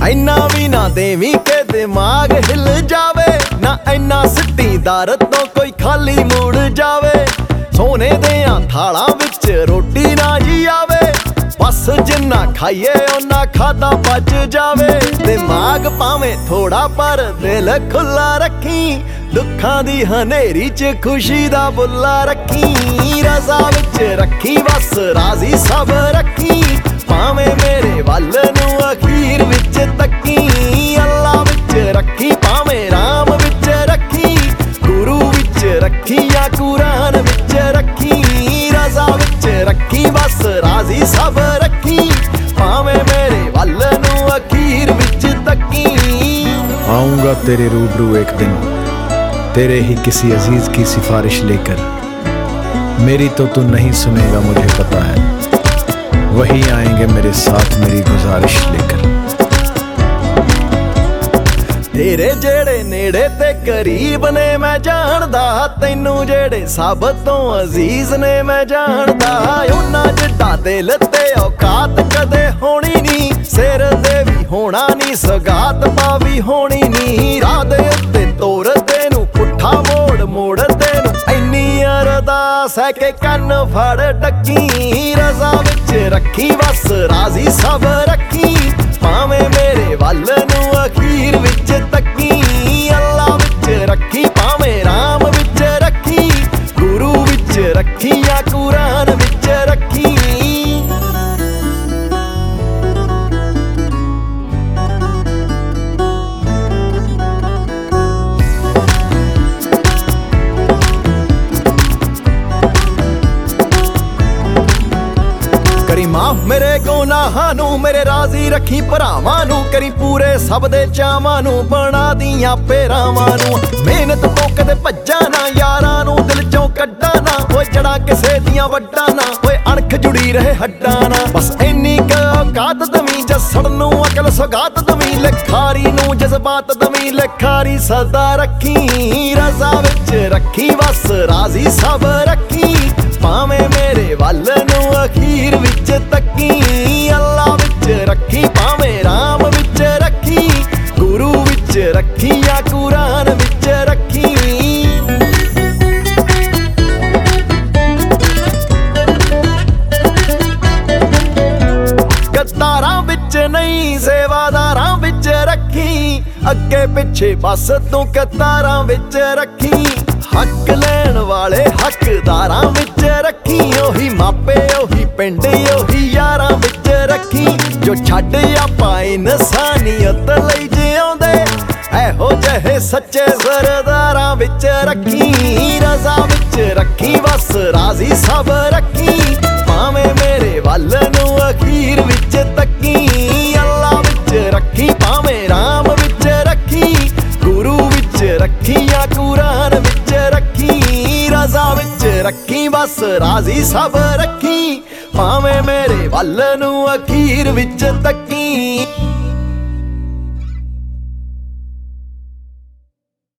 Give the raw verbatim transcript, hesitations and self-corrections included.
ਇੰਨਾ ਵੀ ਨਾ ਦੇਵੀਂ ਕਿ ਦਿਮਾਗ ਹਿੱਲ ਜਾਵੇ, ਨਾ ਇੰਨਾ ਸਿੱਟੀ ਦਰ ਤੋਂ ਕੋਈ ਖਾਲੀ ਮੁੜ ਜਾਵੇ। ਸੋਨੇ ਦਿਆਂ ਥਾਲਾਂ ਵਿੱਚ ਰੋਟੀ ਨਾ ਜੀ ਆਵੇ, ਬਸ ਜਿੰਨਾ ਖਾਈਏ ਓਨਾ ਖਾਦਾ ਬਚ ਜਾਵੇ। ਦਿਮਾਗ ਭਾਵੇਂ ਥੋੜਾ ਪਰ ਦਿਲ ਖੁੱਲਾ ਰੱਖੀ, ਦੁੱਖਾਂ ਦੀ ਹਨੇਰੀ ਚ ਖੁਸ਼ੀ ਦਾ ਬੁੱਲਾ ਰੱਖੀ। ਰਜ਼ਾ ਵਿੱਚ ਰੱਖੀ ਬਸ ਰਾਜ਼ੀ ਸਭ ਰੱਖੀ, ਭਾਵੇਂ ਮੇਰੇ ਵੱਲ ਨੂੰ ਅਖੀਰ ਵਿੱਚ ਤੱਕੀ। ਅੱਲਾ ਵਿੱਚ ਰੱਖੀ ਭਾਵੇਂ ਰਾਮ ਵਿੱਚ ਰੱਖੀ, ਗੁਰੂ ਵਿੱਚ ਰੱਖੀ ਜਾਂ ਕੁਰਾਨ ਵਿੱਚ ਰੱਖੀ। ਰਜ਼ਾ ਵਿੱਚ ਰੱਖੀ ਬਸ ਰਾਜ਼ੀ ਸਭ ਰੱਖੀ, ਭਾਵੇਂ ਮੇਰੇ ਵੱਲ ਨੂੰ ਅਖੀਰ ਵਿੱਚ तकी। आऊंगा तेरे रूबरू एक दिन, तेरे ही किसी अजीज की सिफारिश लेकर। मेरी तो तू नहीं सुनेगा मुझे पता है, वही आएंगे मेरे साथ मेरी गुजारिश लेकर। तेरे जेड़े नेड़े ते करीब ने मैं जानदा, तैनू जेड़े सब तो अजीज ने मैं जानदा। उन्ना जिड्डा दिल ते औकात कदे होनी नी, सिर दे भी होना नी सगात पा भी होनी नी। राह दे उत्ते तोर तेनू पुट्ठा मोड़ मोड़ तेनू इन्नी अरदास है कि कन्न फड़ टकी। रज़ा विच रखी बस राजी सब रखी, भावें मेरे वल नू अखीर विच तकी। अल्लाह विच रखी भावें राम विच रखी, गुरु विच रखी या कुरान विच रखी। करी माफ मेरे गुनाहां नू, मेरे राजी रखी भरावां नू। करी पूरे सब दे चावां नू, बना दियां पेरावां नू। मेहनत तो कदे भज्जा ना, यारां नू दिल चों कड्डा ना। ओए जड़ा किसे दियां वड्डा ना, ओए अणख जुड़ी रहे हड्डा ना। बस इन्नी क औकात दवी, जसड़ नू अकल सौगात दवी। लिखारी नू जज्बात दवी, लिखारी सदा रखी। रज़ा विच रखी बस राजी सब रखी, भावें मेरे वल नू अखीर विच तकी। अल्लाह विच रखी भावें राम विच रखी, गुरु विच रखी या कुरान विच रखी। गद्दारां विच नहीं सेवादारां विच रखी, अगे पिछे बस तू कतारां विच रखी। हक लैण वाले हकदारां विच रखी, ओही मापे ओही पिंड ओही यारां विच रखी। जो छड्ड आपां इनसानियत लई जिउंदे, एहो जहे सच्चे सरदारां विच रखी। रज़ा विच रखी बस राजी सब रखी, भावें मेरे वल नू अखीर विच तकी। अल्लाह विच रखी भावें राम विच रखी, गुरु विच रखी या कुरान विच रखी। रज़ा विच रखी बस राजी सब रखी, भावें मेरे वल नू अखीर विच तकी।